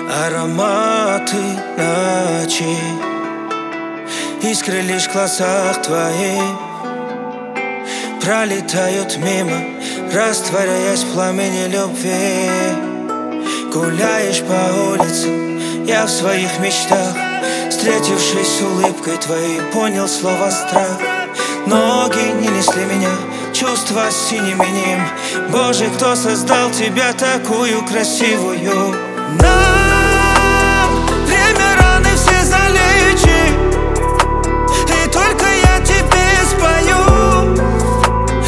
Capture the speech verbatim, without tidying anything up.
Ароматы ночи, искры лишь в глазах твоих пролетают мимо, растворяясь в пламени любви. Гуляешь по улицам, я в своих мечтах, встретившись с улыбкой твоей, понял слово страх. Ноги не несли меня, чувства синим и ним. Боже, кто создал тебя такую красивую? На